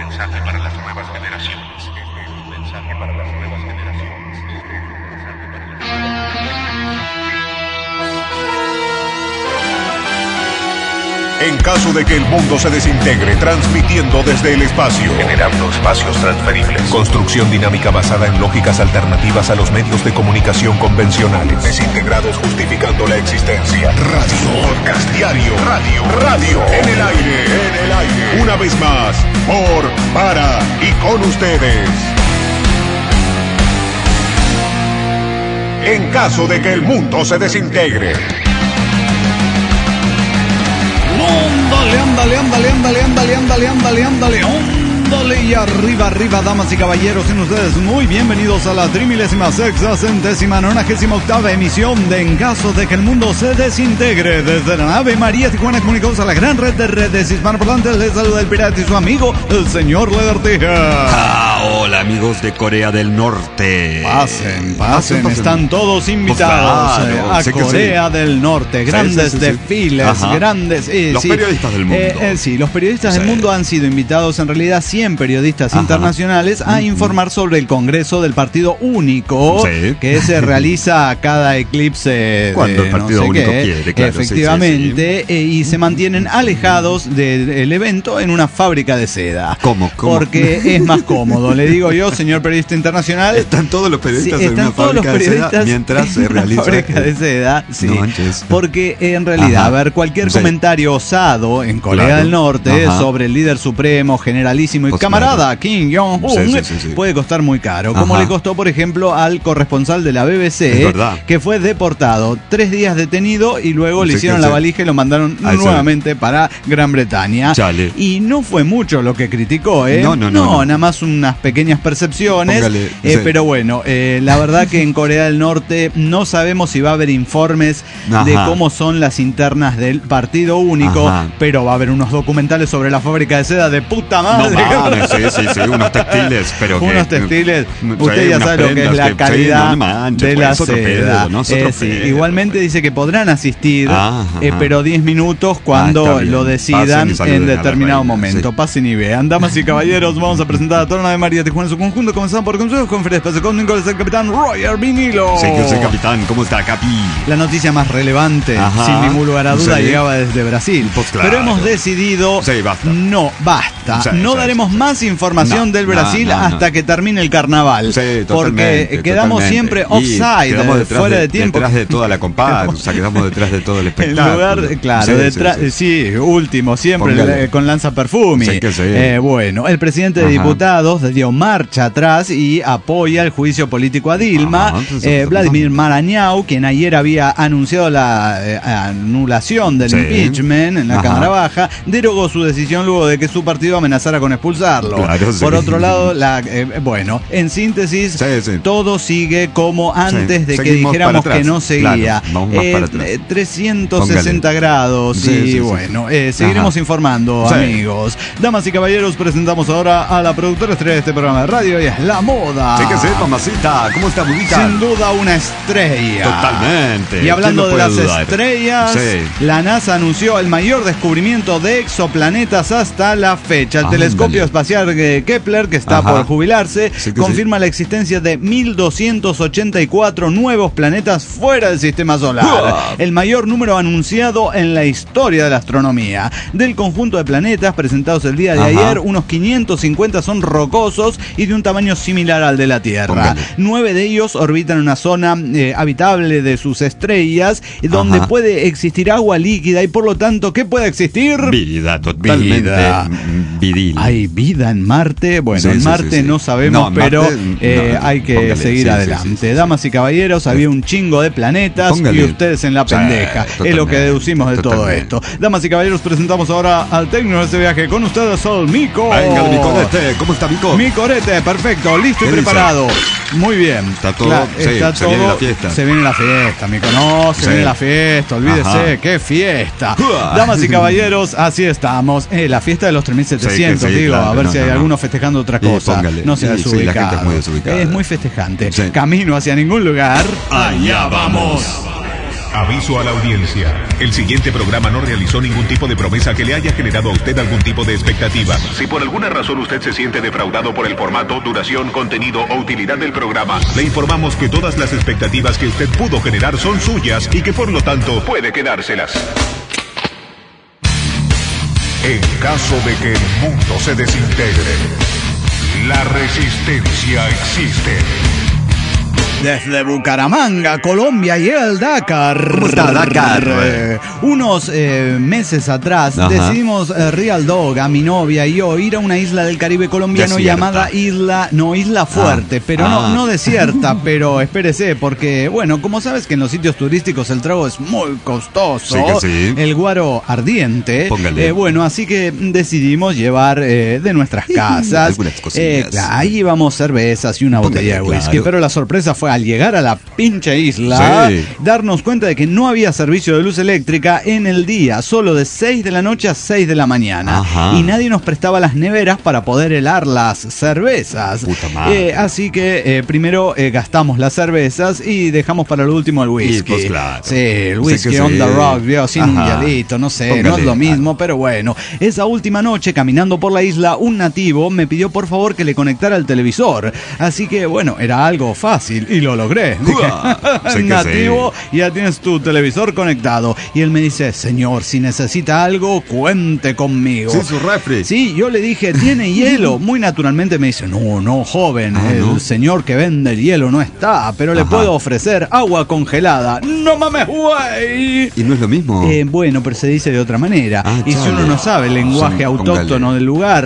mensaje para las nuevas generaciones. Este es un mensaje para las nuevas generaciones. Este es un mensaje para las nuevas generaciones. En caso de que el mundo se desintegre, transmitiendo desde el espacio, Generando espacios transferibles. construcción dinámica basada en lógicas alternativas a los medios de comunicación convencionales, desintegrados justificando la existencia, radio, podcast diario, radio, en el aire, una vez más, por, para y con ustedes. En caso de que el mundo se desintegre. Ándale, y arriba, damas y caballeros, sean ustedes muy bienvenidos a la 3668ª emisión de En caso de que el mundo se desintegre. Desde la nave María Tijuana comunicados a la gran red de redes hispanoparlantes, les saluda el pirata y su amigo, el señor Lagartija. Hola amigos de Corea del Norte. Pasen, están todos invitados Pues claro, a sé que Corea del Norte. Grandes sí. desfiles, Ajá. grandes... Los periodistas del mundo. Sí, los periodistas del mundo han sido invitados, en realidad 100 periodistas internacionales, a informar sobre el Congreso del Partido Único, que se realiza cada eclipse. Cuando el Partido Único quiere, claro. Efectivamente, y se mantienen alejados del evento en una fábrica de seda. ¿Cómo? Porque es más cómodo, le digo yo, señor periodista internacional. Están todos los periodistas en están una todos los fábrica de seda periodistas mientras se en una realiza. fábrica de seda, sí. No manches. Porque en realidad, a ver, cualquier comentario osado en Corea del Norte sobre el líder supremo, generalísimo y camarada Kim Jong-un puede costar muy caro. Como le costó, por ejemplo, al corresponsal de la BBC, que fue deportado, 3 días detenido y luego le hicieron la valija y lo mandaron nuevamente para Gran Bretaña. Chale. Y no fue mucho lo que criticó, No, nada más unas pequeñas percepciones. Póngale, Pero bueno, la verdad que en Corea del Norte no sabemos si va a haber informes de cómo son las internas del Partido Único, pero va a haber unos documentales sobre la fábrica de seda de puta madre. No, sí, unos textiles, pero unos textiles, usted ya sabe lo que es la calidad de la seda. Igualmente dice que podrán asistir, pero 10 minutos cuando lo decidan en determinado momento. Pasen y vean. Damas y caballeros, vamos a presentar a toda la nave María Tijuana en su conjunto. Comenzamos por consejos, conferencias, espacio con el capitán Roger Vinilo. Sí, que soy capitán. ¿Cómo está, Capi? La noticia más relevante, sin ningún lugar a duda, llegaba desde Brasil. Pues claro. Pero hemos decidido, basta. No daremos más información del Brasil hasta que termine el carnaval. Porque quedamos siempre offside, fuera de tiempo. Detrás de toda la comparsa, quedamos detrás de todo el espectáculo. En lugar, claro, último, siempre con lanza perfumi. Bueno, el presidente de diputados dio marcha atrás y apoya el juicio político a Dilma. Vladimir Marañao, quien ayer había anunciado la anulación del impeachment en la Cámara Baja, derogó su decisión luego de que su partido amenazara con expulsarlo. Por otro lado, en síntesis, todo sigue como antes de que dijéramos que no seguía. 360 grados seguiremos informando, amigos. Damas y caballeros, presentamos ahora a la productora estrella de este programa de radio, y es la moda. Sí que sí, mamacita. ¿Cómo está, Budita? Sin duda una estrella. Totalmente. Y hablando de las estrellas, la NASA anunció el mayor descubrimiento de exoplanetas hasta la fecha. El telescopio espacial Kepler, que está por jubilarse, confirma la existencia de 1284 nuevos planetas fuera del sistema solar. El mayor número anunciado en la historia de la astronomía. Del conjunto de planetas presentados el día de ayer, unos 550 son rocosos y de un tamaño similar al de la Tierra. 9 de ellos orbitan en una zona habitable de sus estrellas, donde puede existir agua líquida y por lo tanto, ¿qué puede existir? Vida, totalmente viril. ¿Hay vida en Marte? Bueno, en Marte no sabemos, pero hay que seguir adelante. Damas y caballeros, había un chingo de planetas y ustedes en la pendeja. Es lo que deducimos de todo esto. Damas y caballeros, presentamos ahora al técnico de este viaje. Con ustedes, el Mico. Venga, mi corete. ¿Cómo está, Mico? Mi corete, perfecto, listo y preparado. Muy bien. Está todo. Se viene la fiesta. Se viene la fiesta, Mico. No, se viene la fiesta. Olvídese, qué fiesta. Damas y caballeros, así estamos. La fiesta de los 3700, digo. A ver si hay alguno festejando otra cosa. No sea desubicado. La gente es muy desubicada. Es muy festejante. Camino hacia ningún lugar. Allá vamos. Aviso a la audiencia. El siguiente programa no realizó ningún tipo de promesa que le haya generado a usted algún tipo de expectativa. Si por alguna razón usted se siente defraudado por el formato, duración, contenido o utilidad del programa, le informamos que todas las expectativas que usted pudo generar son suyas y que por lo tanto puede quedárselas. En caso de que el mundo se desintegre, la resistencia existe. Desde Bucaramanga, Colombia, y el Dakar. ¿Cómo está Dakar? Unos meses atrás decidimos Real Dog, a mi novia y yo, ir a una isla del Caribe colombiano llamada Isla Fuerte, pero no desierta, pero espérese, porque bueno, como sabes que en los sitios turísticos el trago es muy costoso, el guaro ardiente, bueno, así que decidimos llevar de nuestras casas, ahí íbamos cervezas y una botella de whisky, pero la sorpresa fue al llegar a la pinche isla, darnos cuenta de que no había servicio de luz eléctrica en el día, solo de 6 de la noche a 6 de la mañana. Y nadie nos prestaba las neveras para poder helar las cervezas. Así que primero gastamos las cervezas y dejamos para el último el whisky. El whisky on the rock, sin un hielito, no sé, no es lo mismo, pero bueno. Esa última noche, caminando por la isla, un nativo me pidió por favor que le conectara el televisor. Así que bueno, era algo fácil. Y lo logré. Dije, nativo, ya tienes tu televisor conectado. Y él me dice, señor, si necesita algo, cuente conmigo. Sí, su refri. Sí, yo le dije, ¿tiene hielo? Muy naturalmente me dice, no, joven, el señor que vende el hielo no está, pero le puedo ofrecer agua congelada. ¡No mames, güey! ¿Y no es lo mismo? Bueno, pero se dice de otra manera. Y si uno no sabe el lenguaje autóctono del lugar,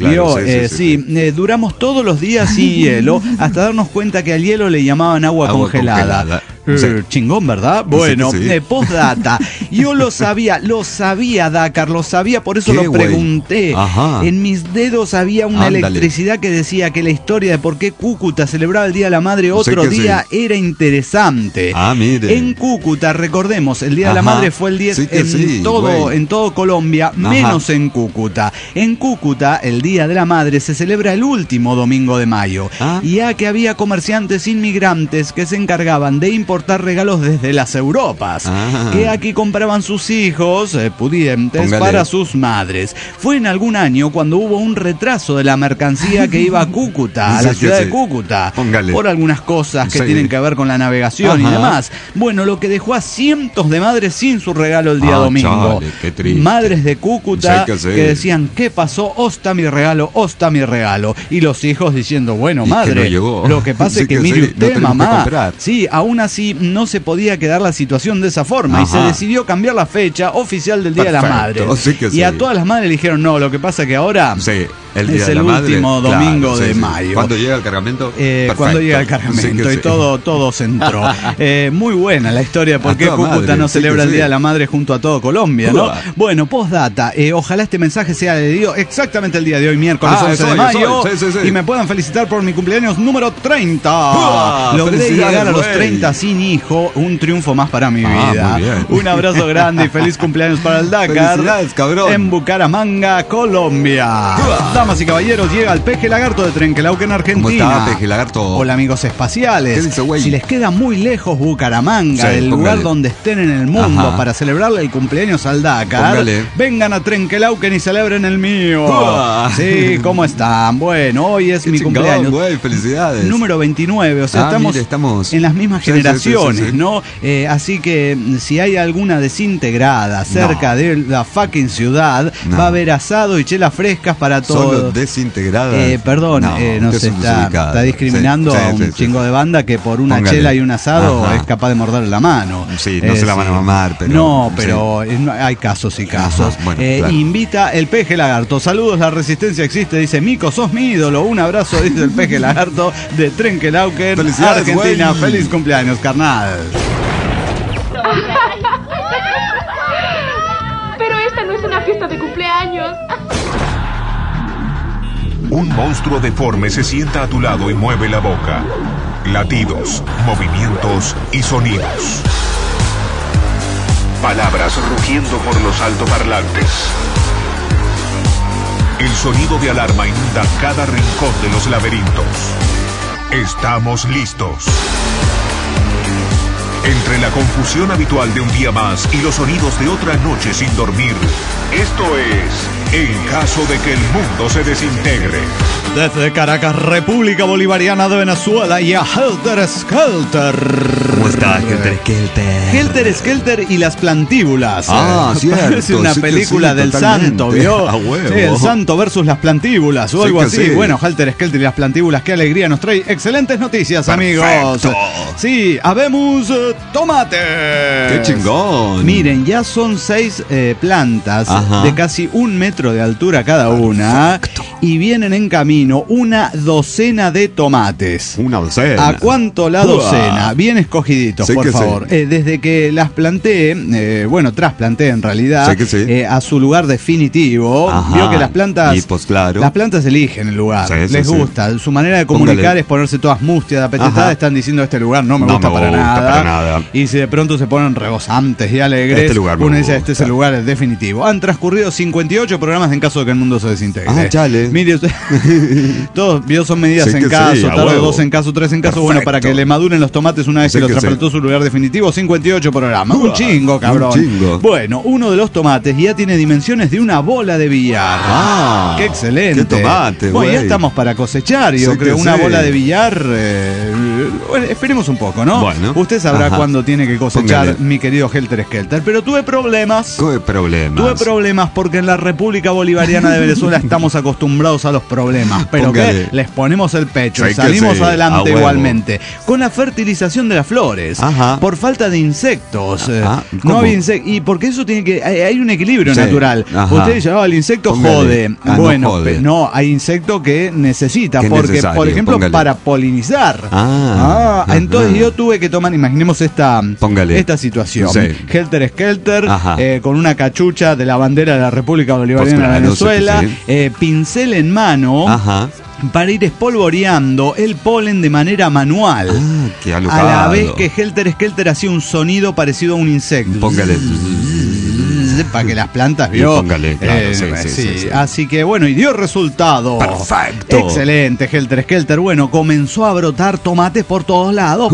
duramos todos los días sin hielo, hasta darnos cuenta que al hielo le llamaban agua congelada. Chingón, ¿verdad? Bueno, postdata. Yo lo sabía, Dakar, lo sabía, por eso lo pregunté. En mis dedos había una electricidad que decía que la historia de por qué Cúcuta celebraba el Día de la Madre otro día era interesante. Mire. En Cúcuta, recordemos, el Día de la Madre fue el 10 en todo Colombia, menos en Cúcuta. En Cúcuta, el Día de la Madre se celebra el último domingo de mayo. Y ya que había comerciantes inmigrantes que se encargaban de importar regalos desde las Europas, que aquí compraban sus hijos pudientes para sus madres. Fue en algún año cuando hubo un retraso de la mercancía que iba a Cúcuta, a la ciudad de Cúcuta, por algunas cosas que tienen que ver con la navegación y demás. Bueno, lo que dejó a cientos de madres sin su regalo el día domingo. Madres de Cúcuta que decían, ¿qué pasó? Osta mi regalo, osta mi regalo. Y los hijos diciendo, bueno, madre, lo que pasa es que mire usted, mamá, aún así no se podía quedar la situación de esa forma y se decidió cambiar la fecha oficial del Día de la Madre. Y a todas las madres le dijeron, no, lo que pasa que ahora el día es de el la último madre, domingo de mayo. ¿Cuándo llega el cargamento? Cuando llega el cargamento y todo se entró. Muy buena la historia de por qué Cúcuta no celebra el Día de la Madre junto a todo Colombia, ¿no? Bueno, postdata, ojalá este mensaje sea leído exactamente el día de hoy, miércoles 11 de mayo, y me puedan felicitar por mi cumpleaños número 30. Logré llegar a los 30 sin hijo, un triunfo más para mi vida. Un abrazo grande y feliz cumpleaños para el Dakar. En Bucaramanga, Colombia. Damas y caballeros, llega el Peje Lagarto de Trenquelauquen, Argentina. ¿Cómo está, Peje Lagarto? Hola, amigos espaciales. ¿Qué dice, güey? Si les queda muy lejos Bucaramanga, del lugar donde estén en el mundo, para celebrarle el cumpleaños al Dakar, vengan a Trenquelauquen y celebren el mío. Sí, ¿cómo están? Bueno, hoy es mi cumpleaños. Güey, felicidades. Número 29, o sea, estamos en las mismas generaciones, ¿no? Así que si hay alguna desintegrada cerca de la fucking ciudad, va a haber asado y chelas frescas para todos. Solo desintegradas. Perdón, no se está discriminando a un chingo de banda que por una chela y un asado es capaz de morderle la mano. No se la van a mamar, pero... No, pero hay casos y casos. Invita el Peje Lagarto. Saludos, la resistencia existe, dice Mico, sos mi ídolo. Un abrazo, dice el Peje Lagarto de Trenquelauquen, Argentina. Güey. Feliz cumpleaños, carnal. Pero esta no es una fiesta de cumpleaños. Un monstruo deforme se sienta a tu lado y mueve la boca. Latidos, movimientos y sonidos. Palabras rugiendo por los altoparlantes. El sonido de alarma inunda cada rincón de los laberintos. Estamos listos. Entre la confusión habitual de un día más y los sonidos de otra noche sin dormir, esto es En Caso de que el Mundo se Desintegre. Desde Caracas, República Bolivariana de Venezuela, y a Helter Skelter. ¿Cómo está Helter Skelter? Helter Skelter y las plantíbulas. Cierto. Parece una película del totalmente. santo, ¿vio? A huevo. Sí, el santo versus las plantíbulas o algo así. Sí. Bueno, Helter Skelter y las plantíbulas, qué alegría nos trae. Excelentes noticias, Perfecto. amigos. Sí, habemos tomates. ¡Qué chingón! Miren, ya son 6 plantas de casi 1 metro de altura cada una. Y vienen en camino una docena de tomates. Una docena. ¿A cuánto la docena? Bien escogiditos, por favor. Desde que las planté, trasplanté en realidad, a su lugar definitivo. Vio que las plantas, y pues claro, las plantas eligen el lugar, les gusta. Su manera de comunicar es ponerse todas mustias, apetitadas, están diciendo este lugar no me gusta para nada. Y si de pronto se ponen rebosantes y alegres, uno dice este es el lugar definitivo. Han transcurrido 58 programas en caso de que el mundo se desintegre. Chale. Mire usted, todos son medidas en caso, tardo 2 en caso, 3 en caso. Perfecto. Bueno, para que le maduren los tomates una vez que los trasplantó su lugar definitivo, 58 programas. Un chingo, cabrón. Un chingo. Bueno, uno de los tomates ya tiene dimensiones de una bola de billar. ¡Qué excelente! ¡Qué tomate, bueno, ya estamos para cosechar, yo creo. Una bola de billar. Bueno, esperemos un poco, ¿no? Bueno. Usted sabrá cuándo tiene que cosechar, mi querido Helter Skelter. Pero tuve problemas. Tuve problemas porque en la República Bolivariana de Venezuela estamos acostumbrados a los problemas, pero que les ponemos el pecho y salimos adelante igualmente con la fertilización de las flores por falta de insectos. No había insectos, y porque eso tiene que hay un equilibrio natural. Usted dice, el insecto jode. Bueno, no, hay insecto que necesita, porque por ejemplo para polinizar. Entonces yo tuve que tomar, imaginemos esta situación. Helter Skelter con una cachucha de la bandera de la República Bolivariana de Venezuela, pincel en mano para ir espolvoreando el polen de manera manual, a la vez que Helter Skelter hacía un sonido parecido a un insecto. Póngale para que las plantas vio. Póngale, claro, sí. Así que bueno, y dio resultado. Perfecto. Excelente, Helter Skelter. Bueno, comenzó a brotar tomates por todos lados,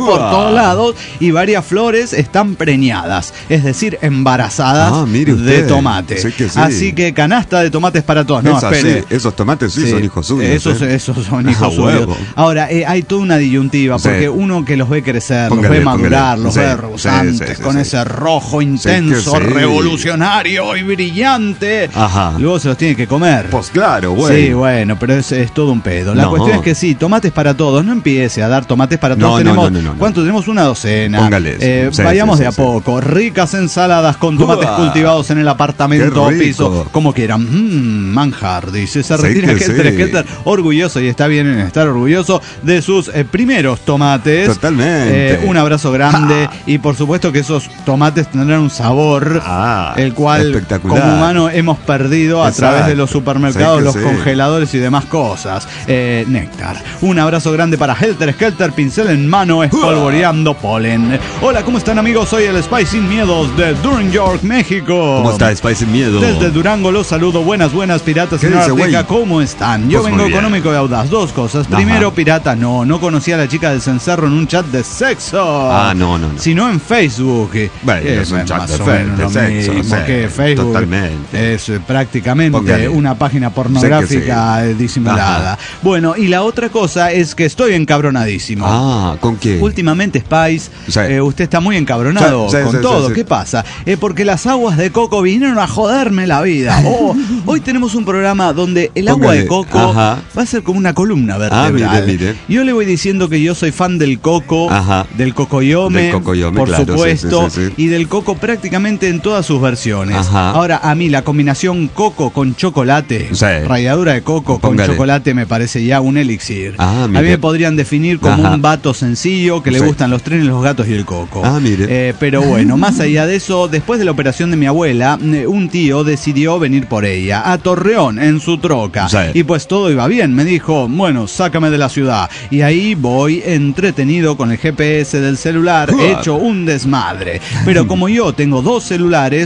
y varias flores están preñadas, es decir, embarazadas de tomates. Así que canasta de tomates para todos. No, espere. Esos tomates son hijos suyos. Esos son hijos suyos. Ahora, hay toda una disyuntiva, porque uno que los ve crecer, los ve madurar, los ve rebosantes, con ese rojo intenso, revolucionario y brillante. Luego se los tiene que comer. Pues claro, güey. Sí, bueno, pero es todo un pedo. La cuestión es que sí, tomates para todos. No empiece a dar tomates para todos. ¿Cuánto tenemos? Una docena. Póngales. Vayamos de a poco. Ricas ensaladas con tomates cultivados en el apartamento o piso, como quieran. Manjar, dice. Se retira Helter Skelter orgulloso, y está bien en estar orgulloso de sus primeros tomates. Totalmente. Un abrazo grande. Y por supuesto que esos tomates tendrán un sabor, el cual como humano hemos perdido a través de los supermercados, los congeladores y demás cosas. Néctar. Un abrazo grande para Helter Skelter, pincel en mano, espolvoreando polen. Hola, ¿cómo están, amigos? Soy el Spy Sin Miedos de Durham, York, México. ¿Cómo está, Spy Sin Miedo? Desde Durango los saludo. Buenas, piratas en Ártica, ¿cómo están? Yo vengo económico y audaz. Dos cosas. Primero, pirata, no conocí a la chica del cencerro en un chat de sexo. No. Sino en Facebook. Bueno, es un chat de sexo. Que Facebook totalmente es prácticamente una página pornográfica disimulada. Bueno, y la otra cosa es que estoy encabronadísimo. ¿Con qué? Últimamente, Spice, usted está muy encabronado con todo. ¿Qué pasa? Porque las aguas de coco vinieron a joderme la vida. Hoy tenemos un programa donde el agua de coco va a ser como una columna vertebral. Mire. Yo le voy diciendo que yo soy fan del coco, del cocoyome, por supuesto, y del coco prácticamente en todas sus versiones. Ahora, a mí la combinación coco con chocolate, ralladura de coco con chocolate, me parece ya un elixir. A mí me podrían definir como un vato sencillo que le gustan los trenes, los gatos y el coco. Pero bueno, más allá de eso, después de la operación de mi abuela, un tío decidió venir por ella a Torreón en su troca. Y pues todo iba bien. Me dijo, bueno, sácame de la ciudad. Y ahí voy entretenido con el GPS del celular, hecho un desmadre. Pero como yo tengo 2 celulares, uno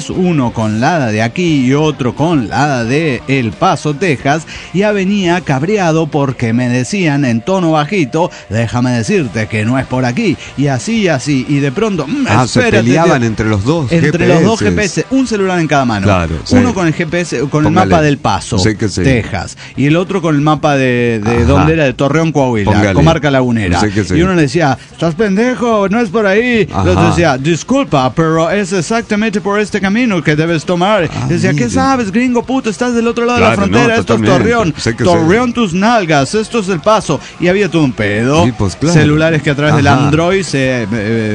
uno con la hada de aquí y otro con la hada de El Paso, Texas, ya venía cabreado porque me decían en tono bajito, déjame decirte que no es por aquí, y así, y de pronto, espérate, se peleaban entre los dos entre los dos GPS, un celular en cada mano, claro, uno con el GPS, con Póngale. el mapa del Paso, Texas, y el otro con el mapa de donde era, de Torreón, Coahuila, Póngale. Comarca Lagunera, y uno le decía, estás pendejo, no es por ahí, el otro decía, disculpa, pero es exactamente por este camino que debes tomar, decía, ¿qué sabes, gringo puto? Estás del otro lado de la frontera, esto es Torreón, Torreón tus nalgas, esto es El Paso, y había todo un pedo, pues, celulares que a través del Android se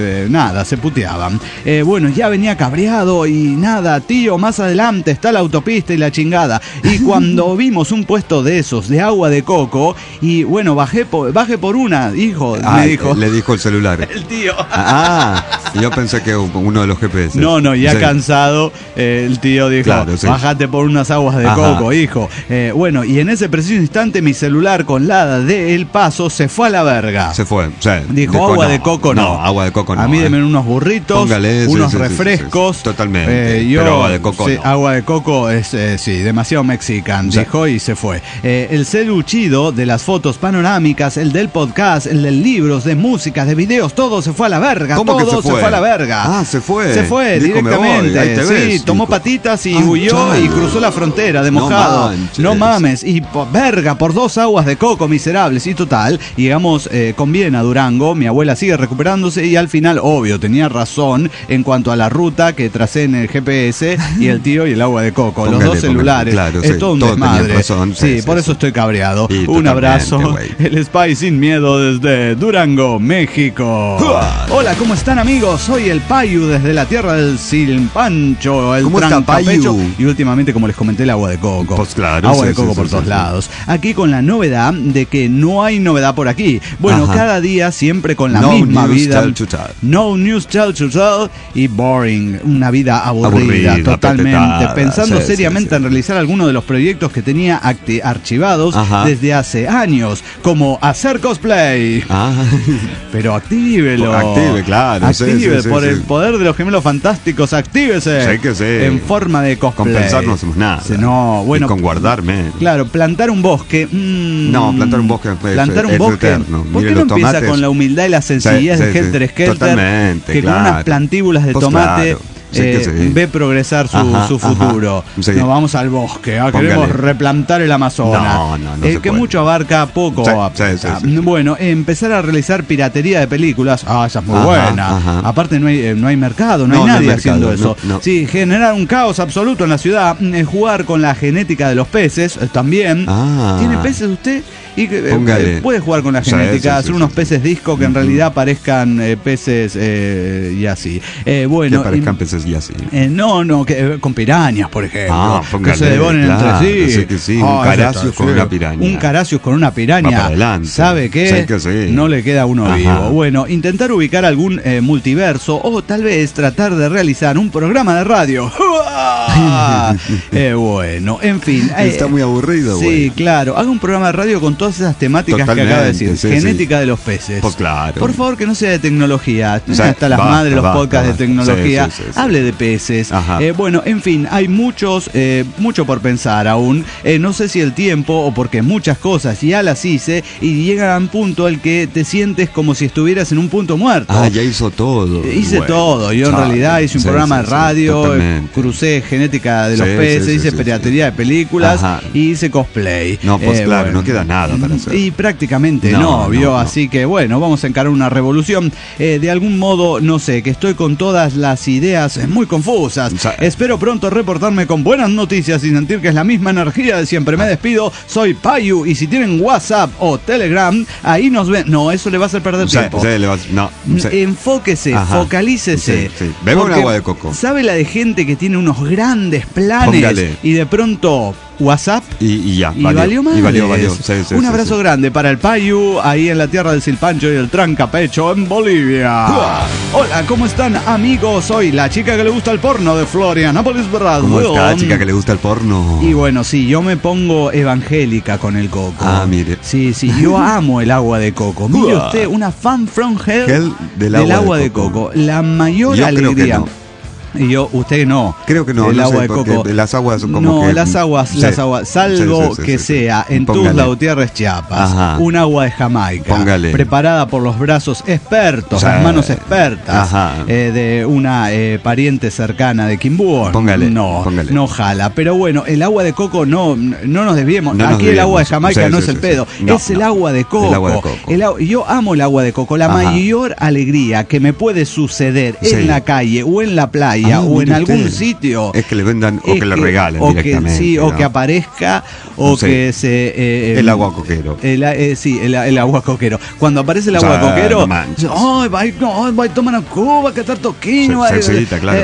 puteaban. Bueno, ya venía cabreado y nada, tío, más adelante está la autopista y la chingada. Y cuando vimos un puesto de esos, de agua de coco, y bueno, baje por una, hijo, me dijo. Le dijo el celular. El tío. Yo pensé que uno de los GPS. No, ya cansado, el tío dijo, bájate por unas aguas de coco, hijo. Bueno, y en ese preciso instante mi celular con la hada de El Paso se fue a la verga. Se fue, dijo, agua de coco no. No, agua de coco no. A mí denme unos burritos, póngale, unos refrescos. Sí. Totalmente. Pero agua de coco no. Agua de coco es, demasiado mexican, dijo y se fue. El celu chido de las fotos panorámicas, el del podcast, el de libros, de música, de videos, todo se fue a la verga. ¿Cómo que se fue a la verga. Se fue. Se fue dijo, directamente. Sí, tomó patitas y huyó y cruzó la frontera de mojado. No mames. Y por 2 aguas de coco miserables. Y total, llegamos con bien a Durango. Mi abuela sigue recuperándose y al final, obvio, tenía razón en cuanto a la ruta que tracé en el GPS y el tío y el agua de coco. Los dos celulares. Claro, es todo un desmadre. Razón, por eso estoy cabreado. Un abrazo. El Spy sin miedo desde Durango, México. Hola, ¿cómo están, amigos? Soy el Payu desde la tierra del Silpancho, el Trancapecho. Y últimamente, como les comenté, el agua de coco. Pues claro, agua de coco por todos lados. Aquí con la novedad de que no hay novedad por aquí. Bueno, cada día siempre con la misma vida. No news tell to tell y boring. Una vida aburrida totalmente. Pensando seriamente en realizar alguno de los proyectos que tenía archivados desde hace años, como hacer cosplay. Pero actívelo. Active, claro. Active por el poder de los gemelos fantásticos. Actívese. En forma de cosplay. Compensar no hacemos nada. No, bueno. Y con guardarme. Claro, plantar un bosque. No, plantar un bosque es eterno. ¿Por qué no empieza con la humildad y la sencillez de Helter Skelter? Totalmente, que con unas plantíbulas de tomate ve progresar su futuro. Nos vamos al bosque, queremos replantar el Amazonas. Que mucho abarca, poco aprieta. Bueno, empezar a realizar piratería de películas. Esa es muy buena. Aparte no hay mercado, no hay nadie haciendo eso. Sí, generar un caos absoluto en la ciudad. Jugar con la genética de los peces también. ¿Tiene peces usted? Y puede jugar con la genética, hacer unos peces disco que en realidad parezcan peces y así. Bueno, que parezcan peces y así. Con pirañas, por ejemplo. Que se devoren entre sí. Un Caracius con una piraña. Un Caracius con una piraña. ¿Sabe qué? No le queda uno vivo. Bueno, intentar ubicar algún multiverso o tal vez tratar de realizar un programa de radio. Bueno, en fin. Está muy aburrido. Sí, claro. Haga un programa de radio con todas esas temáticas que acaba de decir. Genética de los peces. Pues claro. Por favor, que no sea de tecnología. Hasta las madres, los podcasts de tecnología. Hable de peces. Bueno, en fin, hay mucho por pensar aún. No sé si el tiempo o porque muchas cosas ya las hice y llegan a un punto al que te sientes como si estuvieras en un punto muerto. Ya hizo todo. Hice todo. Yo en realidad hice un programa de radio, crucé genética de los peces, hice piratería de películas y hice cosplay. Pues claro, no queda nada para hacer. Y prácticamente no. Así que bueno, vamos a encarar una revolución. De algún modo, no sé, que estoy con todas las ideas muy confusas. Espero pronto reportarme con buenas noticias y sentir que es la misma energía de siempre. Me despido, soy Payu y si tienen WhatsApp o Telegram, ahí nos ven. No, eso le va a hacer perder tiempo. Enfóquese, focalícese. Beba un agua de coco. ¿Sabe la de gente que tiene unos grandes planes y de pronto WhatsApp y valió más? Valió. Un abrazo grande para el Payu ahí en la tierra del Silpancho y el Trancapecho en Bolivia. Hola, ¿cómo están, amigos? Soy la chica que le gusta el porno de Florianópolis, Brasil. ¿Cómo está, chica que le gusta el porno? Y bueno, sí, yo me pongo evangélica con el coco. Mire. Sí, yo amo el agua de coco. Mire usted, una fan from hell del agua de coco. La mayor alegría. Y usted no. Creo que no. El no agua sé, de coco. Las aguas son como no, que... las aguas, salvo que sea en Tuzla Gutiérrez, Chiapas, un agua de Jamaica, preparada por los brazos expertos, las manos expertas de una pariente cercana de Quimbú. No jala. Pero bueno, el agua de coco no nos desviemos. Aquí el agua de Jamaica no es el pedo, es el agua de coco. El agua de coco. Yo amo el agua de coco. La mayor alegría que me puede suceder en la calle o en la playa o en algún sitio es que le vendan o que le regalen directamente. O que aparezca o que se... el agua coquero. El agua coquero. Cuando aparece el agua coquero, ¡ay, toma una cuba, que está toquino! Claro.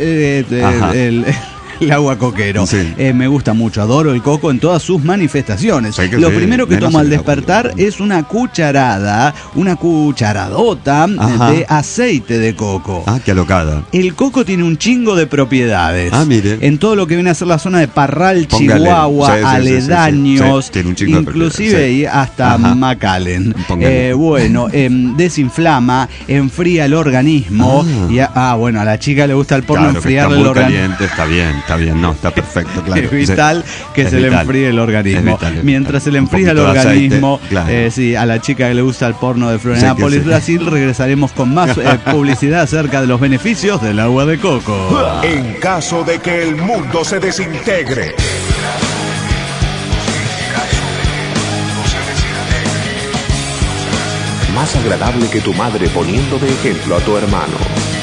El agua coquero. Me gusta mucho, adoro el coco en todas sus manifestaciones. Lo primero que tomo al despertar es una cucharadota de aceite de coco. Qué alocada. El coco tiene un chingo de propiedades. Mire. En todo lo que viene a ser la zona de Parral, Chihuahua, aledaños, tiene un chingo inclusive hasta McAllen. Desinflama, enfría el organismo. Bueno, a la chica le gusta el porno, enfriarle el organismo. Está bien, no, está perfecto, claro. Es vital que se le enfríe el organismo. Mientras se le enfría el organismo, a la chica que le gusta el porno de Florianópolis, Brasil, regresaremos con más publicidad acerca de los beneficios del agua de coco. En caso de que el mundo se desintegre. Más agradable que tu madre poniendo de ejemplo a tu hermano.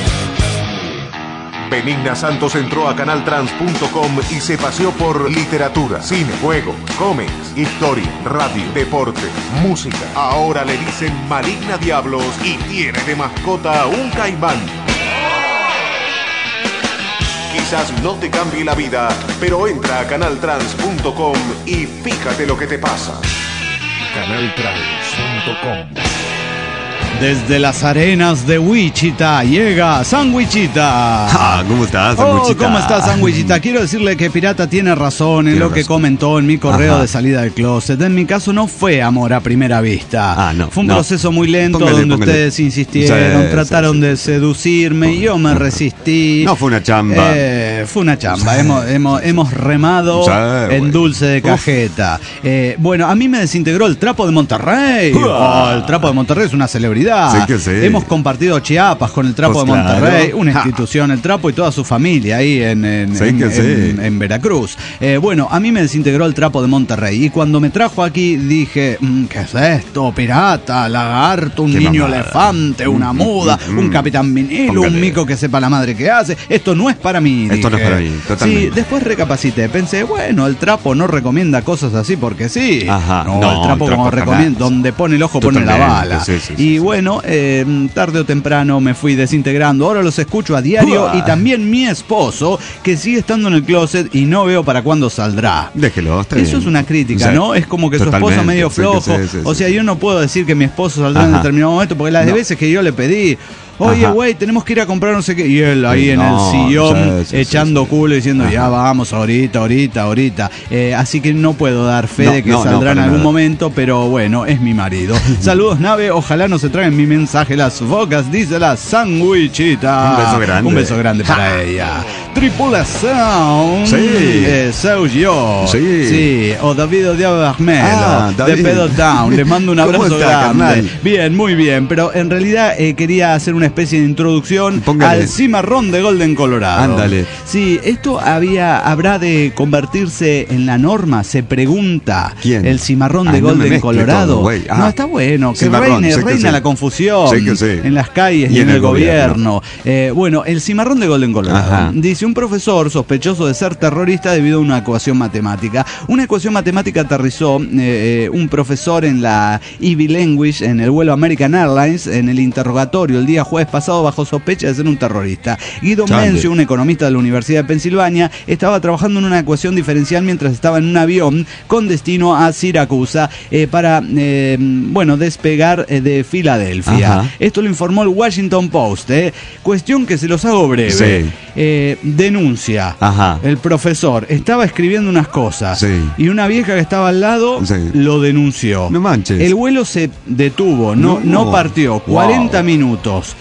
Benigna Santos entró a canaltrans.com y se paseó por literatura, cine, juego, cómics, historia, radio, deporte, música. Ahora le dicen Maligna Diablos y tiene de mascota un caimán. Quizás no te cambie la vida, pero entra a canaltrans.com y fíjate lo que te pasa. canaltrans.com. Desde las arenas de Wichita llega Sandwichita. ¿Cómo estás, Sandwichita? ¿Cómo estás, Sandwichita? Quiero decirle que Pirata tiene razón en lo que comentó en mi correo de salida del closet. En mi caso no fue amor a primera vista. Fue un proceso muy lento donde ustedes insistieron, trataron de seducirme y yo me resistí. No fue una chamba. Fue una chamba. Hemos remado en dulce de cajeta. Bueno, a mí me desintegró el Trapo de Monterrey. El Trapo de Monterrey es una celebridad. Hemos compartido Chiapas con el Trapo de Monterrey, una institución, el Trapo y toda su familia ahí en Veracruz. Bueno, a mí me desintegró el Trapo de Monterrey y cuando me trajo aquí dije, ¿qué es esto? Pirata, lagarto, un niño elefante, una muda, un capitán vinilo, un mico que sepa la madre que hace. Esto no es para mí. Esto no es para mí, totalmente. Sí, después recapacité, pensé, bueno, el Trapo no recomienda cosas así porque sí. El Trapo como recomienda, donde pone el ojo pone la bala. Y bueno, tarde o temprano me fui desintegrando. Ahora los escucho a diario y también mi esposo, que sigue estando en el closet y no veo para cuándo saldrá. Déjelo, está Eso bien. es una crítica, ¿no? Es como que su esposo medio flojo. O sea, yo no puedo decir que mi esposo saldrá en determinado momento, porque las veces que yo le pedí, oye, güey, tenemos que ir a comprar no sé qué. Y él ahí en el sillón echando culo diciendo, ya vamos, ahorita. Así que no puedo dar fe de que saldrá en algún momento, pero bueno, es mi marido. Saludos, nave. Ojalá no se traigan mi mensaje las bocas, dice la Sandwichita. Un beso grande. Un beso grande para ella. Tripulación. Soy yo. Sí. O David Diablo de Pedo Town. Les mando un abrazo grande. Carnal? Bien, muy bien. Pero en realidad quería hacer una especie de introducción al cimarrón de Golden, Colorado. Ándale. Sí, esto habrá de convertirse en la norma, se pregunta. ¿Quién? El cimarrón de Golden, Colorado. Todo, no, está bueno, que cimarrón, reina la confusión en las calles y en el gobierno. Bueno, el cimarrón de Golden, Colorado. Dice, un profesor sospechoso de ser terrorista debido a una ecuación matemática. Una ecuación matemática aterrizó un profesor en la EV Language, en el vuelo American Airlines, en el interrogatorio el día jueves pasado bajo sospecha de ser un terrorista. Guido Mencio, un economista de la Universidad de Pensilvania, estaba trabajando en una ecuación diferencial mientras estaba en un avión con destino a Siracusa para despegar de Filadelfia. Esto lo informó el Washington Post. Cuestión que se los hago breve. Denuncia. El profesor estaba escribiendo unas cosas y una vieja que estaba al lado lo denunció. No manches. El vuelo se detuvo, no partió. 40 minutos.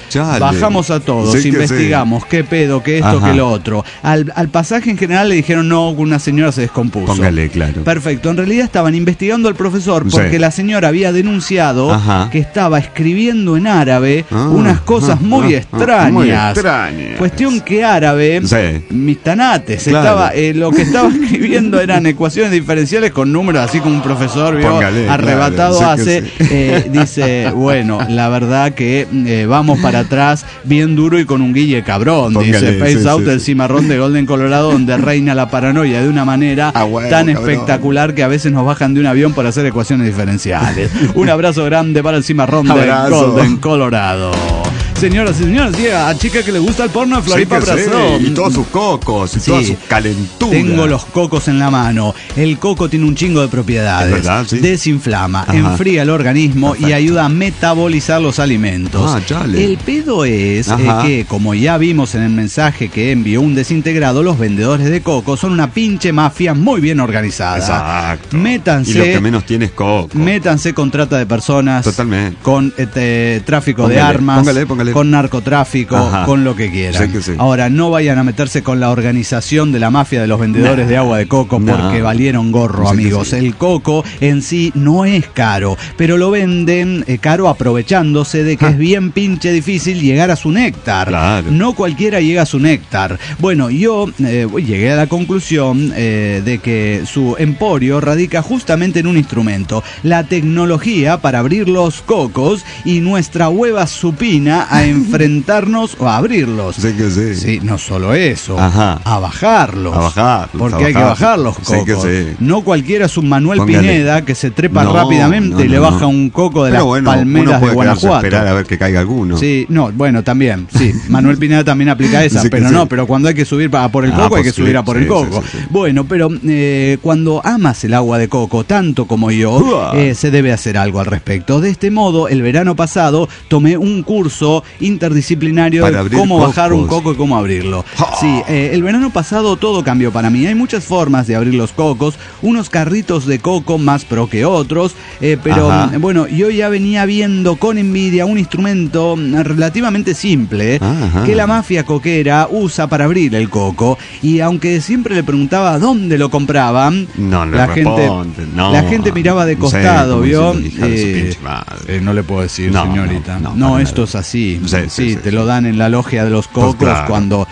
Chale. Bajamos a todos, Sí, investigamos qué pedo, qué esto, Ajá. qué lo otro. Al pasaje en general le dijeron no, una señora se descompuso. Póngale, claro. Perfecto, en realidad estaban investigando al profesor porque Sí. la señora había denunciado Ajá. que estaba escribiendo en árabe unas cosas muy extrañas. Muy extrañas. Cuestión que árabe, Sí. mis tanates, Claro. lo que estaba escribiendo eran ecuaciones diferenciales con números, así como un profesor vio, Póngale, arrebatado claro, sí hace. que sí. Dice, bueno, la verdad que vamos para atrás bien duro y con un guille cabrón. Póngale, Dice, Face sí, Out, sí, el sí. cimarrón de Golden Colorado, donde reina la paranoia de una manera Ah, bueno, tan cabrón. espectacular que a veces nos bajan de un avión para hacer ecuaciones diferenciales. Un abrazo grande para el cimarrón de Abrazo. Golden Colorado. Señoras y señores, llega a chica que le gusta el porno, Floripa Sí que sí, Brazón. y todos sus cocos, y Sí. toda su calentura. Tengo los cocos en la mano. El coco tiene un chingo de propiedades. Es verdad, sí. Desinflama, Ajá. enfría el organismo y Perfecto. ayuda a metabolizar los alimentos. Ah, chale. El pedo es Ajá. que, como ya vimos en el mensaje que envió un desintegrado, los vendedores de coco son una pinche mafia muy bien organizada. Exacto. Métanse. Y lo que menos tiene es coco. Métanse con trata de personas, Totalmente. con tráfico de Póngale, armas, póngale. con narcotráfico, Ajá. con lo que quieran. Sí que sí. Ahora, no vayan a meterse con la organización de la mafia de los vendedores de agua de coco porque valieron gorro, Sí que amigos. sí. El coco en sí no es caro, pero lo venden caro aprovechándose de que es bien pinche difícil llegar a su néctar. Claro. No cualquiera llega a su néctar. Bueno, yo llegué a la conclusión de que su emporio radica justamente en un instrumento, la tecnología para abrir los cocos y nuestra hueva supina a enfrentarnos o a abrirlos. Sí que sí. Sí, no solo eso, Ajá. a bajarlos. A bajarlos, Porque a hay que bajarlos. bajar los Sí que cocos. sí. No cualquiera es un Manuel Póngale. Pineda que se trepa No, rápidamente no, y le no, baja no. un coco de Pero las bueno, palmeras uno de puede quedarse a Guanajuato. esperar a ver que caiga alguno. Sí, no, bueno, también, sí. Manuel Pineda también aplica esa, Sí que pero sí. no, pero cuando hay que subir a por el coco, hay pues que sí, subir a por sí, el coco. sí, sí, sí. Bueno, pero cuando amas el agua de coco tanto como yo, Uah. se debe hacer algo al respecto. De este modo, el verano pasado tomé un curso interdisciplinario Para de abrir cómo bajar un cocos. coco y cómo abrirlo. ¡Ja! Sí, el verano pasado todo cambió para mí. Hay muchas formas de abrir los cocos, unos carritos de coco más pro que otros, pero Ajá. bueno, yo ya venía viendo con envidia un instrumento relativamente simple Ajá. que la mafia coquera usa para abrir el coco, y aunque siempre le preguntaba dónde lo compraban, No le la responde, gente, no. la gente miraba de No sé, costado, como ¿vio? diciendo, hija de su pinche madre. No le puedo decir, No, señorita. no, No, para esto nada. es así. Sí, Sí, sí, te sí. lo dan en la logia de los cocos claro. cuando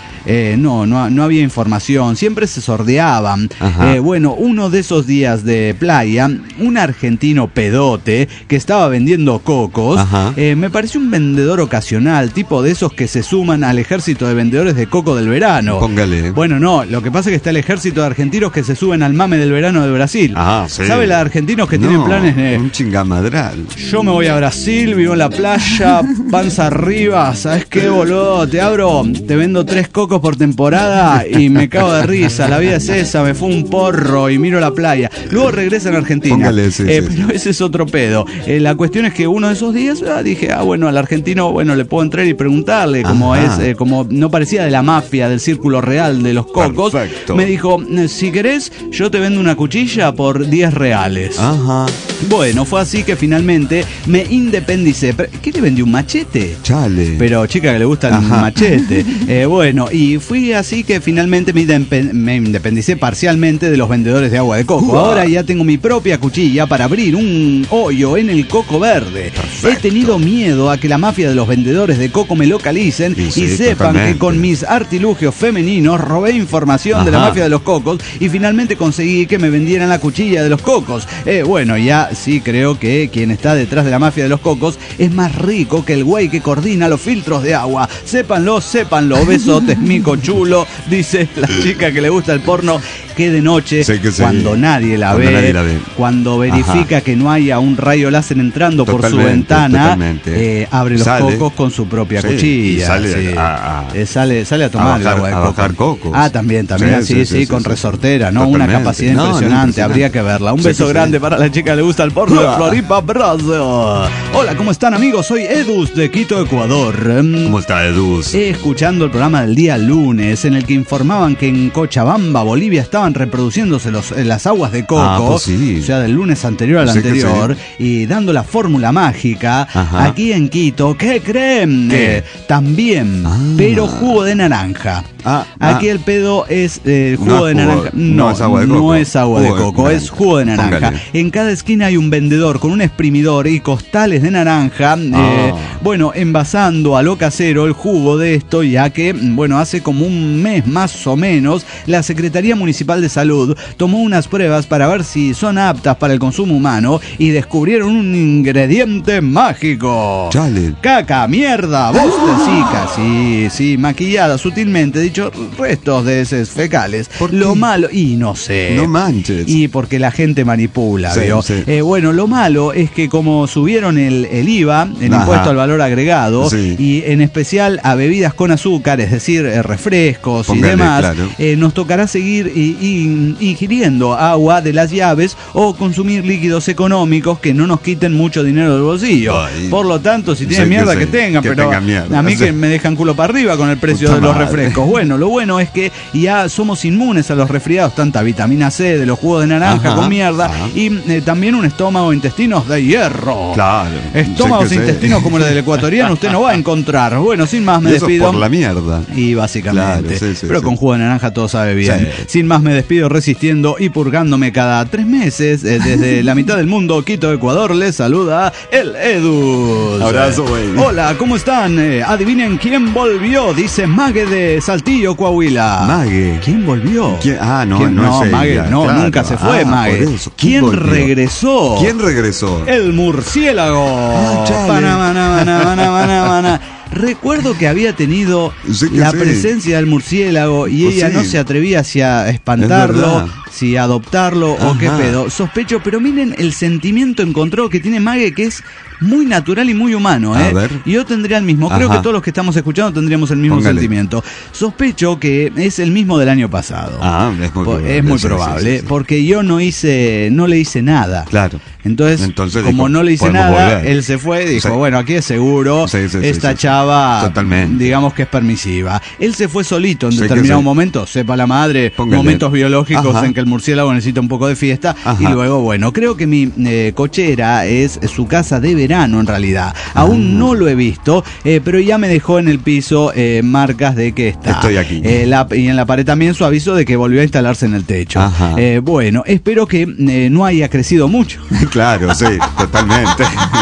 no había información, siempre se sordeaban. Ajá. Bueno, uno de esos días de playa, un argentino pedote que estaba vendiendo cocos, Ajá. me pareció un vendedor ocasional, tipo de esos que se suman al ejército de vendedores de coco del verano. Póngale. Bueno, no, lo que pasa es que está el ejército de argentinos que se suben al mame del verano de Brasil. Ah, sí. ¿Sabe la de argentinos que tienen planes de... Un chingamadral. Yo me voy a Brasil, vivo en la playa, panza arriba, ¿sabes qué, boludo? Te vendo 3 cocos por temporada y me cago de risa. La vida es esa, me fumo un porro y miro la playa. Luego regresan a Argentina. Póngale, sí, sí, pero ese es otro pedo. La cuestión es que uno de esos días dije, bueno, al argentino, bueno, le puedo entrar y preguntarle cómo Ajá. es, como no parecía de la mafia, del círculo real de los cocos. Perfecto. Me dijo, si querés, yo te vendo una cuchilla por 10 reales. Ajá. Bueno, fue así que finalmente me independicé. ¿Qué le vendí? ¿Un machete? Chale. Pero chica que le gusta el Ajá. machete. Bueno, y fui así que finalmente me independicé parcialmente de los vendedores de agua de coco. Uah. Ahora ya tengo mi propia cuchilla para abrir un hoyo en el coco verde. Perfecto. He tenido miedo a que la mafia de los vendedores de coco me localicen Y y sí, sepan totalmente. que con mis artilugios femeninos robé información de la Ajá. mafia de los cocos y finalmente conseguí que me vendieran la cuchilla de los cocos. Bueno, ya sí creo que quien está detrás de la mafia de los cocos es más rico que el güey que coordina los filtros de agua. Sépanlo, sépanlo. Besotes, mico chulo, dice la chica que le gusta el porno, que de noche, Sí que sí. cuando nadie la Cuando ve, nadie la ve. cuando verifica que no haya un rayo láser entrando por su Totalmente, ventana, totalmente. abre los Sale. cocos con su propia Sí, cuchilla. y sale sí. Sale a tomar el bajar- agua de a coco. bajar cocos. Ah, también, sí, con sí, resortera, ¿no? Totalmente. Una capacidad No, impresionante, impresionante. habría que verla. Un Sí, beso sí, sí. grande para la chica que le gusta gusta el porno de Floripa, Brasil. Hola, ¿cómo están, amigos? Soy Edus de Quito, Ecuador. ¿Cómo está, Edus? Escuchando el programa del día lunes, en el que informaban que en Cochabamba, Bolivia, estaban reproduciéndose las aguas de coco, pues sí. O sea, del lunes anterior al anterior, y dando la fórmula mágica. Ajá. Aquí en Quito, ¿qué creen? También, pero jugo de naranja. Aquí el pedo es jugo de naranja. No es agua de coco. No es agua de coco, es jugo de naranja. Póngale. En cada esquina hay un vendedor con un exprimidor y costales de naranja, envasando a lo casero el jugo de esto, ya que, hace como un mes más o menos, la Secretaría Municipal de Salud tomó unas pruebas para ver si son aptas para el consumo humano y descubrieron un ingrediente mágico. Chale. Caca, mierda, bostecica, sí, maquillada sutilmente, dicho, restos de heces fecales. Lo malo, y no sé. No manches. Y porque la gente manipula, Sí, ¿vio? sí. Lo malo es que como subieron el IVA, el impuesto al valor agregado, sí. y en especial a bebidas con azúcar, es decir, refrescos Póngale, y demás, claro. nos tocará seguir ingiriendo agua de las llaves o consumir líquidos económicos que no nos quiten mucho dinero del bolsillo. Ay, por lo tanto, si tienen sí, mierda, sí, que tengan, que pero tengan mierda, a mí sí. que me dejan culo para arriba con el precio Puta de los madre. refrescos. Bueno, lo bueno es que ya somos inmunes a los resfriados, tanta vitamina C de los jugos de naranja Ajá, con mierda, ajá. y también un estómago e intestinos de hierro. Claro. Estómagos e intestinos como el del ecuatoriano usted no va a encontrar. Bueno, sin más me Eso despido. por la mierda. Y básicamente, Claro, sí, pero con jugo de naranja todo sabe bien. Sí. Sin más me despido resistiendo y purgándome cada 3 meses. Desde la mitad del mundo, Quito, Ecuador, les saluda el Edu. Abrazo, güey. Hola, ¿cómo están? Adivinen quién volvió, dice Mague de Saltillo, Coahuila. Mague. ¿Quién volvió? ¿Quién? No ¿Quién? es ella, Mague, no, claro. nunca se fue, Mague. Por eso. ¿Quién volvió? regresó? ¿Quién regresó? El murciélago. Chale. Pana. Recuerdo que había tenido Sí que la sí. presencia del murciélago y Pues ella sí. no se atrevía hacia Es espantarlo, verdad. si adoptarlo o qué Ajá. pedo. Sospecho, pero miren el sentimiento encontrado que tiene Mague, que es muy natural y muy humano. A ver. Y yo tendría el mismo. Creo Ajá. que todos los que estamos escuchando tendríamos el mismo Póngale. sentimiento. Sospecho que es el mismo del año pasado. Es muy probable. Es muy Sí, probable, sí, sí. porque yo no le hice nada. Claro. Entonces como dijo, no le hice podemos nada, volver. él se fue y dijo, Sí. bueno, aquí es seguro, Sí, sí, esta sí. chava, Totalmente. digamos que es permisiva. Él se fue solito en Sí, que determinado sí. momento, sepa la madre, Póngale. momentos biológicos Ajá. en que el murciélago necesita un poco de fiesta, Ajá. y luego, bueno, creo que mi cochera es su casa de verano en realidad. Aún no lo he visto, pero ya me dejó en el piso marcas de que está. Estoy aquí. Y en la pared también su aviso de que volvió a instalarse en el techo. Ajá. Bueno, espero que no haya crecido mucho. Claro, sí, totalmente.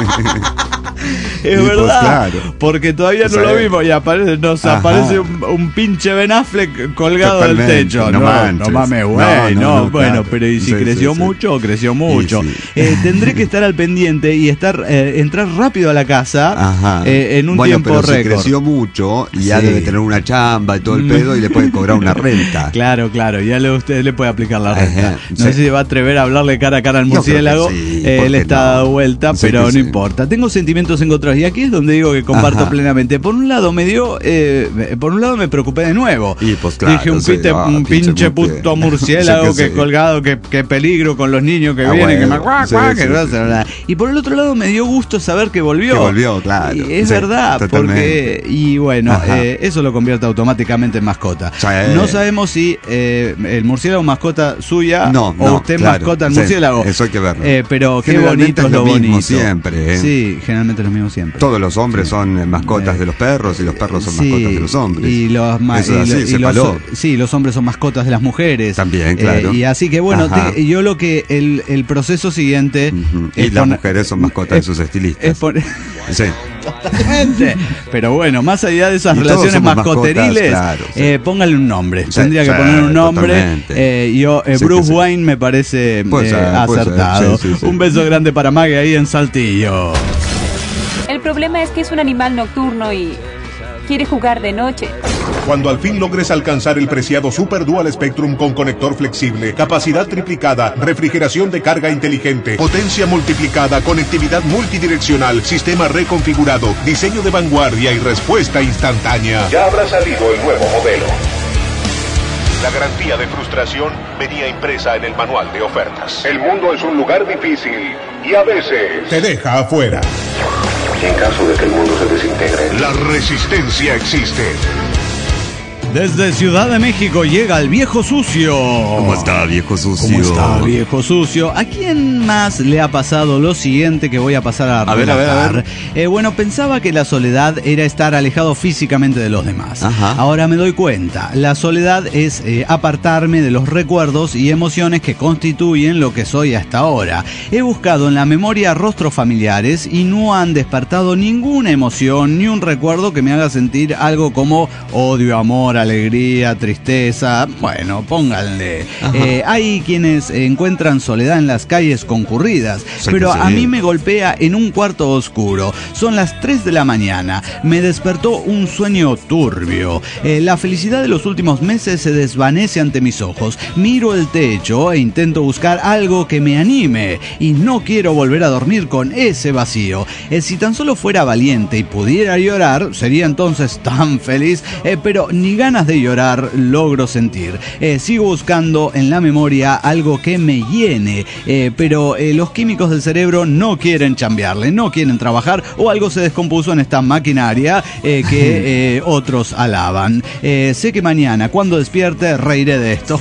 Es Y, verdad, pues, claro. porque todavía no Sí. lo vimos y nos Ajá. aparece un pinche Ben Affleck colgado Totalmente, del techo. no No manches. mames, güey. No, Bueno, claro. pero ¿y si Sí, creció sí, sí. mucho? Creció mucho. Sí. Tendré que estar al pendiente y entrar rápido a la casa Ajá. en un bueno, tiempo pero récord. si creció mucho y ya Sí. debe tener una chamba y todo el pedo y le puede cobrar una renta. Claro, ya usted le puede aplicar la renta. Ajá, No sí. sé si va a atrever a hablarle cara a cara al Yo creo que murciélago. sí, ¿por Él qué está no? dado vuelta, Sí pero que no sí. importa. Tengo sentimientos encontrados y aquí es donde digo que comparto Ajá. plenamente. Por un lado por un lado me preocupé de nuevo. Y pues claro, Dije un sí, pinche murciélago. puto murciélago Sí que que sí. colgado, que peligro con los niños que vienen, que bueno. me Sí, sí, que sí. Y por el otro lado me dio gusto saber que volvió. Que volvió, claro. Y es Sí, verdad, totalmente. porque y bueno, Ajá. eso lo convierte automáticamente en mascota. Sí. No sabemos si el murciélago mascota suya No, o no, usted claro. mascota al Sí, murciélago. eso hay que verlo. Pero qué Generalmente bonito es lo lo mismo bonito. siempre, ¿eh? Sí, generalmente lo mismo siempre. Todos los hombres son mascotas de los perros y los perros son Sí, mascotas de los hombres. Y los Eso es así, sépalo. sí, los hombres son mascotas de las mujeres. También, claro. Y así que bueno, Ajá. yo lo que el proceso siguiente Ujú. es Y las poner- mujeres son mascotas de sus estilistas. es poner- Sí. Totalmente. Pero bueno, más allá de esas Y todos relaciones somos mascoteriles, mascotas, claro, sí. póngale un nombre. Sí, Tendría que sí, poner un nombre. totalmente. Yo, Sí, Bruce que sí. Wayne me parece Puede ser, puede ser. acertado. Sí, sí, sí. Un beso grande para Maggie ahí en Saltillo. El problema es que es un animal nocturno y quiere jugar de noche. Cuando al fin logres alcanzar el preciado Super Dual Spectrum con conector flexible, capacidad triplicada, refrigeración de carga inteligente, potencia multiplicada, conectividad multidireccional, sistema reconfigurado, diseño de vanguardia y respuesta instantánea. Ya habrá salido el nuevo modelo. La garantía de frustración venía impresa en el manual de ofertas. El mundo es un lugar difícil, y a veces te deja afuera. Y en caso de que el mundo se desintegre, la resistencia existe. Desde Ciudad de México llega el Viejo Sucio. ¿Cómo está, Viejo Sucio? ¿Cómo está, Viejo Sucio? ¿A quién más le ha pasado lo siguiente que voy a pasar a relatar? A ver. Bueno, pensaba que la soledad era estar alejado físicamente de los demás. Ajá. Ahora me doy cuenta. La soledad es apartarme de los recuerdos y emociones que constituyen lo que soy hasta ahora. He buscado en la memoria rostros familiares y no han despertado ninguna emoción ni un recuerdo que me haga sentir algo como odio, amor, alegría, tristeza, bueno, pónganle. Hay quienes encuentran soledad en las calles concurridas, pero a mí me golpea en un cuarto oscuro. Son las 3 de la mañana. Me despertó un sueño turbio. La felicidad de los últimos meses se desvanece ante mis ojos. Miro el techo e intento buscar algo que me anime y no quiero volver a dormir con ese vacío. Si tan solo fuera valiente y pudiera llorar, sería entonces tan feliz, pero ni ganas de llorar logro sentir. Sigo buscando en la memoria algo que me llene, pero los químicos del cerebro no quieren chambearle, no quieren trabajar, o algo se descompuso en esta maquinaria que otros alaban. Sé que mañana, cuando despierte, reiré de esto.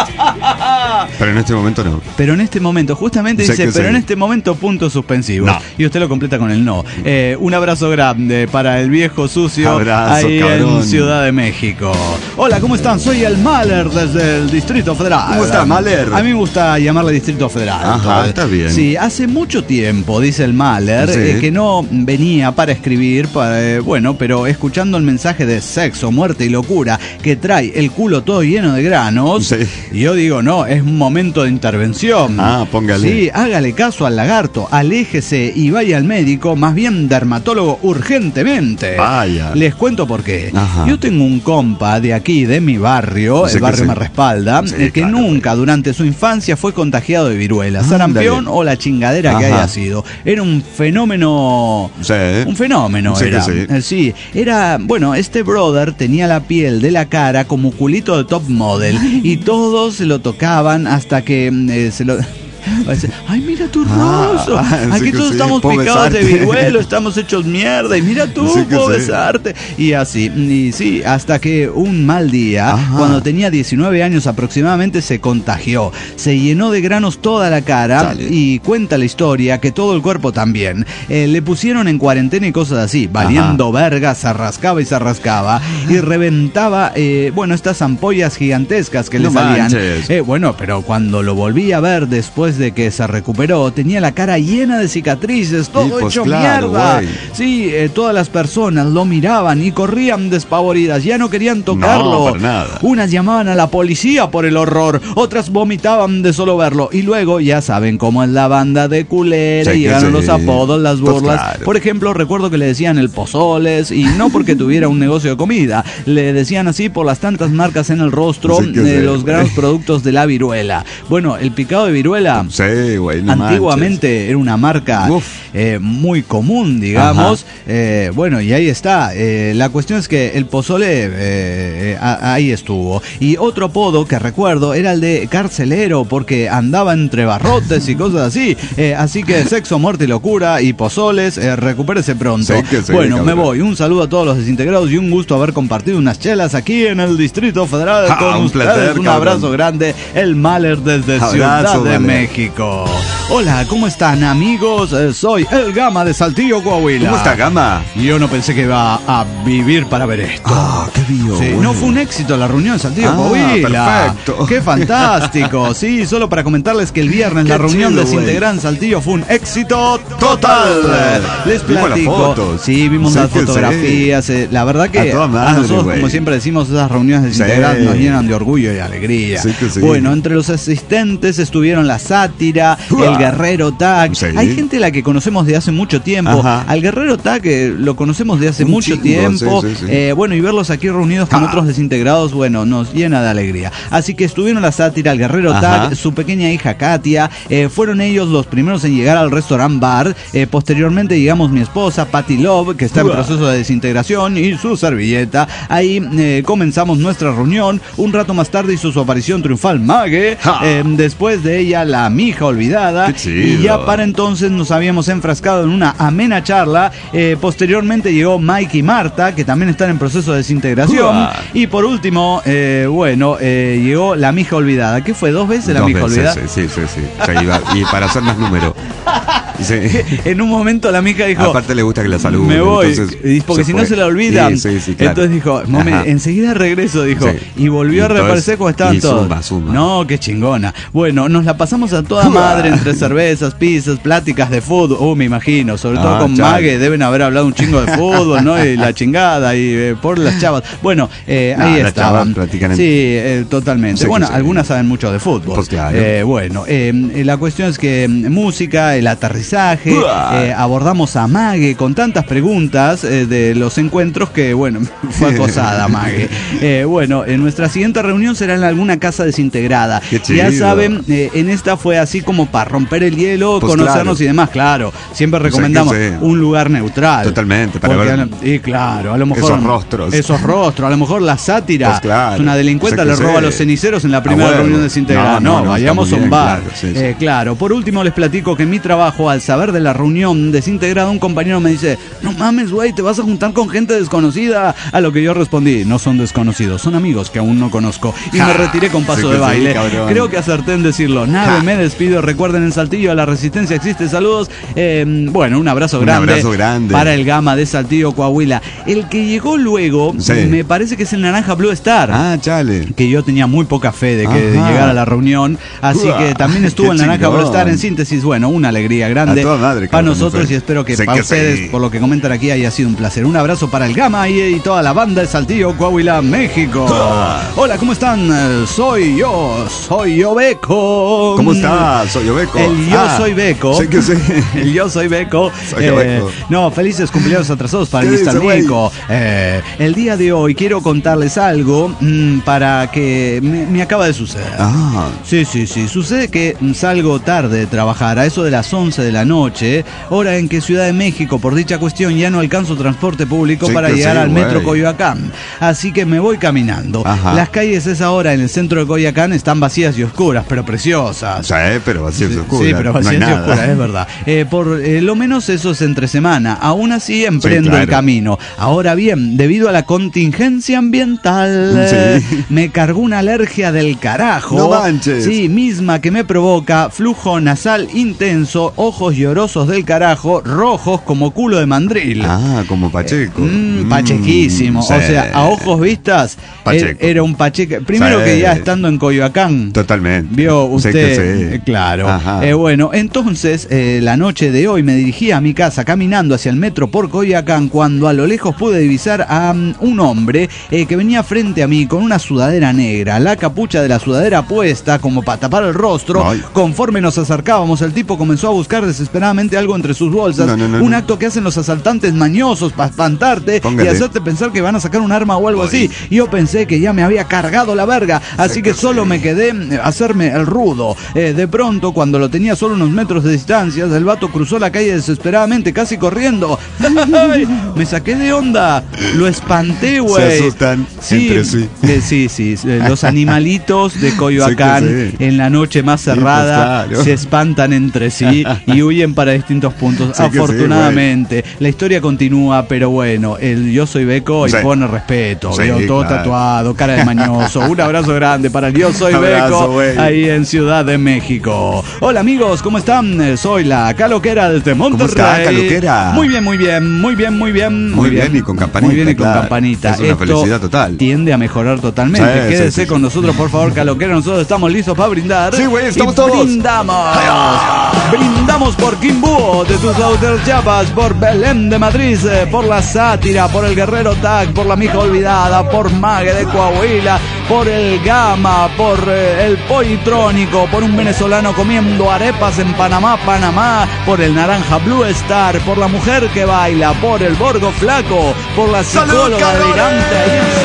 Pero en este momento no. Pero en este momento, justamente dice, pero en este momento, puntos suspensivos. No. Y usted lo completa con el no. Un abrazo grande para el Viejo Sucio. Abrazo, ahí cabrón. en Ciudad de México. Hola, ¿cómo están? Soy el Mahler desde el Distrito Federal. ¿Cómo está, Mahler? A mí me gusta llamarle Distrito Federal. Ajá, está bien. Sí, hace mucho tiempo, dice el Mahler, Sí. que no venía para escribir, bueno, pero escuchando el mensaje de sexo, muerte y locura que trae el culo todo lleno de granos, Sí. yo digo, no, es un momento de intervención. Póngale. Sí, hágale caso al lagarto, aléjese y vaya al médico, más bien dermatólogo urgentemente. Vaya. Les cuento por qué. Ajá. Yo tengo un compa de aquí, de mi barrio, Sí, el barrio sí. me respalda, Sí, que claro. nunca durante su infancia fue contagiado de viruela, sarampión o la chingadera que Ajá. haya sido. Era un fenómeno. Sí. Un fenómeno Sí, era. que sí. Sí, era, bueno, este brother tenía la piel de la cara como culito de top model y todos se lo tocaban hasta que se lo... Ay, mira tu rostro. Aquí sí que todos sí, estamos puedo picados de besarte. viruelo, estamos hechos mierda. Y mira tú, Sí que puedo sí. besarte. Y así, y sí, hasta que un mal día, Ajá. cuando tenía 19 años aproximadamente, se contagió. Se llenó de granos toda la cara. Sale. Y cuenta la historia que todo el cuerpo también. Le pusieron en cuarentena y cosas así. Valiendo verga, se rascaba y se rascaba. Y reventaba, bueno, estas ampollas gigantescas que le No salían. manches. Bueno, pero cuando lo volví a ver después de que se recuperó, tenía la cara llena de cicatrices, todo Sí, pues hecho claro, mierda. güey. Sí, todas las personas lo miraban y corrían despavoridas, ya no querían tocarlo. No, para nada. Unas llamaban a la policía por el horror, otras vomitaban de solo verlo. Y luego, ya saben cómo es la banda de culera, Sí, que llegaron sí. los apodos, las Pues burlas. claro. Por ejemplo, recuerdo que le decían el Pozoles, y no porque tuviera un negocio de comida, le decían así por las tantas marcas en el rostro Sí, que de sí. los granos productos de la viruela. Bueno, el picado de viruela Sí, güey, no antiguamente era una marca muy común, digamos. Bueno, y ahí está. La cuestión es que el pozole ahí estuvo. Y otro apodo que recuerdo era el de carcelero, porque andaba entre barrotes y cosas así. Así que sexo, muerte y locura y pozoles, recupérese pronto. Sí, que sí, bueno, cabrón. me voy. Un saludo a todos los desintegrados y un gusto haber compartido unas chelas aquí en el Distrito Federal con un ustedes. placer, Un cabrón. abrazo grande. El Mahler desde Abrazo, Ciudad de Mahler. México. Hola, ¿cómo están, amigos? Soy el Gama de Saltillo, Coahuila. ¿Cómo está, Gama? Yo no pensé que iba a vivir para ver esto. Qué vivo. Sí, no fue un éxito la reunión en Saltillo, Coahuila. Perfecto. Qué fantástico. Sí, solo para comentarles que el viernes la Qué reunión chido, de güey. Desintegran Saltillo fue un éxito total. Les Vimos las platico. fotos. Sí, vimos Sí, las que sí. fotografías. La verdad que A toda madre, a nosotros, güey. como siempre decimos, esas reuniones desintegradas Sí. nos llenan de orgullo y alegría. Sí, que sí. Bueno, entre los asistentes estuvieron la Sátira, Uah. el Guerrero Tag. Sí. Hay gente a la que conocemos de hace mucho tiempo. Ajá. Al Guerrero Tag lo conocemos de hace Un mucho chingo, tiempo. sí, sí, sí. Bueno, y verlos aquí reunidos con otros desintegrados, bueno, nos llena de alegría. Así que estuvieron la Sátira, el Guerrero Ajá. Tag, su pequeña hija Katia. Fueron ellos los primeros en llegar al restaurant bar. Posteriormente llegamos mi esposa, Patty Love, que está en Uah. proceso de desintegración, y su servilleta. Ahí comenzamos nuestra reunión. Un rato más tarde hizo su aparición triunfal Mague. Ja. Después de ella, La Mija Olvidada. Y ya para entonces nos habíamos enfrascado en una amena charla. Posteriormente llegó Mike y Marta, que también están en proceso de desintegración. Y por último, llegó La Mija Olvidada. ¿Qué fue? ¿2 veces La Mija Olvidada? Sí. Y para hacer más número. Sí. En un momento la Mija dijo, aparte le gusta que la saluden. Me voy, porque si no se la olvidan. Sí, claro. Entonces dijo, enseguida regreso, dijo. Y volvió a reaparecer cuando estaban todos. Zumba. No, qué chingona. Bueno, nos la pasamos a toda madre entre cervezas, pizzas, pláticas de fútbol. Me imagino, sobre todo con Mague, deben haber hablado un chingo de fútbol, ¿no? Y la chingada, y por las chavas. Bueno, ahí estaban. Sí, totalmente. Sí, bueno, algunas saben mucho de fútbol. Pues claro. La cuestión es que música, el aterrizaje, abordamos a Mague con tantas preguntas de los encuentros que, fue acosada Mague. En nuestra siguiente reunión será en alguna casa desintegrada. Ya saben, en esta fue así como para romper el hielo, pues conocernos y demás, claro. Siempre recomendamos un lugar neutral. Totalmente, para ver. Y claro, a lo mejor esos rostros. A lo mejor la sátira. Pues claro, una delincuente le roba los ceniceros en la primera reunión desintegrada. No, vayamos a un bar. Claro. Por último les platico que en mi trabajo, al saber de la reunión desintegrada, un compañero me dice, no mames, güey, te vas a juntar con gente desconocida. A lo que yo respondí, no son desconocidos, son amigos que aún no conozco. Y me retiré con paso de baile. Creo que acerté en decirlo. Nada, me despido. Recuerden, en Saltillo a la resistencia existe. Saludos. Un abrazo grande para el Gama de Saltillo, Coahuila. El que llegó luego, me parece que es el Naranja Blue Star. Chale. Que yo tenía muy poca fe de que llegara a la reunión. Así que también estuvo el Naranja Blue Star. En síntesis, una alegría grande para nosotros, y espero que para ustedes, por lo que comentan aquí, haya sido un placer. Un abrazo para el Gama y toda la banda de Saltillo, Coahuila, México. Hola, ¿cómo están? Soy yo Beco. ¿Cómo estás? Soy yo Beco. Soy Beco. Sé que sí. El yo soy Beco. Felices cumpleaños atrasados para el Mr. Beco. El día de hoy quiero contarles algo para que me acaba de suceder. Sí. Sucede que salgo tarde de trabajar, a eso de las 11 de la noche, hora en que Ciudad de México, por dicha cuestión, ya no alcanzo transporte público para llegar al metro Coyoacán. Así que me voy caminando. Las calles a esa hora en el centro de Coyoacán están vacías y oscuras, pero preciosas. Pero vacías y oscuras. Sí, pero vacías y oscuras, es verdad. Por lo menos eso es entre semana. Aún así emprendo el camino. Ahora bien, debido a la contingencia ambiental, me cargó una alergia del carajo. No manches. Sí, misma que me provoca flujo nasal intenso, ojos llorosos del carajo, rojos como culo de mandril. Como Pacheco. Pachequísimo. O sea, a ojos vistas, era un Pacheco. Primero que ya estando en Coyoacán. Totalmente. Vio usted. Claro. Entonces, la noche de hoy me dirigí a mi casa caminando hacia el metro por Coyoacán, cuando a lo lejos pude divisar a un hombre que venía frente a mí con una sudadera negra, la capucha de la sudadera puesta como para tapar el rostro. Conforme nos acercábamos, el tipo comenzó a buscar desesperadamente algo entre sus bolsas. Un acto que hacen los asaltantes mañosos para espantarte y hacerte pensar que van a sacar un arma o algo así. Yo pensé que ya me había cargado la verga, así que solo me quedé a hacerme el rudo. De pronto, cuando lo tenía solo unos metros de distancia, el vato cruzó la calle desesperadamente, casi corriendo. Me saqué de onda, lo espanté, güey. Se asustan entre sí. Sí, los animalitos de Coyoacán en la noche más cerrada se espantan entre sí y huyen para distintos puntos. Afortunadamente, la historia continúa, pero el yo soy Beco y pone respeto. Todo tatuado, cara de mañoso. Un abrazo grande para el yo soy Beco, ahí en Ciudad de México. Hola amigos, ¿cómo están? Soy la Caloquera desde Monterrey. ¿Cómo está, Caloquera? Muy bien, y con campanita. Muy bien y con campanita. Es una felicidad total. Tiende a mejorar totalmente. Quédese con nosotros, por favor, Caloquera. Nosotros estamos listos para brindar. Sí, güey, estamos todos. Brindamos por Quimbuo de tus Autos Chiapas, por Belén de Madrid, por la Sátira, por el Guerrero Tag, por la Mija Olvidada, por Mague de Coahuila, por el Gama, por el Poitrónico, por un venezolano comiendo arepas en Panamá, por el Naranja Blue Star, por la mujer que baila, por el Borgo Flaco, por la psicóloga delirante ahí en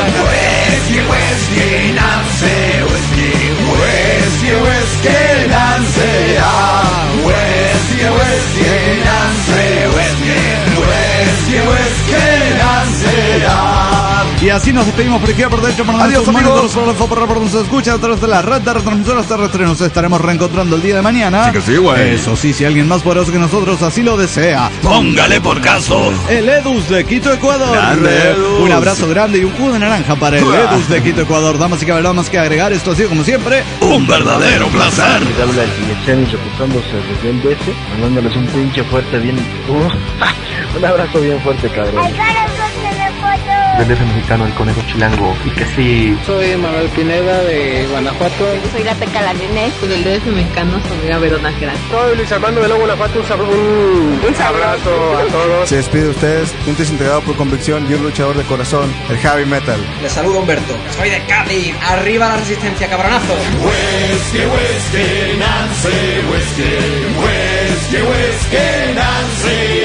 Y Y así nos despedimos por aquí, por derecho, por adiós, amigos. Por nos escucha a través de la red de retransmisoras terrestres. Nos estaremos reencontrando el día de mañana. Sí que sí, güey. Eso sí, si alguien más poderoso que nosotros así lo desea, Póngale por caso. el Edus de Quito, Ecuador. Grande, Edus. Un abrazo grande y un jugo de naranja para el Edus de Quito, Ecuador. Damas y caballeros, más que agregar, esto ha sido como siempre Un verdadero placer. Les habla el Guillechani reportándose desde el BS, mandándoles un pinche fuerte bien... un abrazo bien fuerte, cabrón. Del DF mexicano, el conejo chilango, y que sí. Soy Manuel Pineda de Guanajuato. Soy la Peca la Nene. Del DF mexicano, soy Verona Gran. Soy Luis Armando de Lobo Guanajuato, un abrazo a todos. Se despide de ustedes, un desintegrado por convicción y un luchador de corazón, el heavy metal. Les saludo Humberto, soy de Cádiz, arriba la resistencia, cabronazo. Whiskey, whiskey, Nancy, whiskey, whiskey, whiskey, Nancy.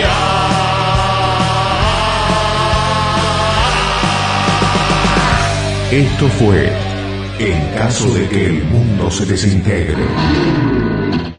Esto fue En caso de que el mundo se desintegre.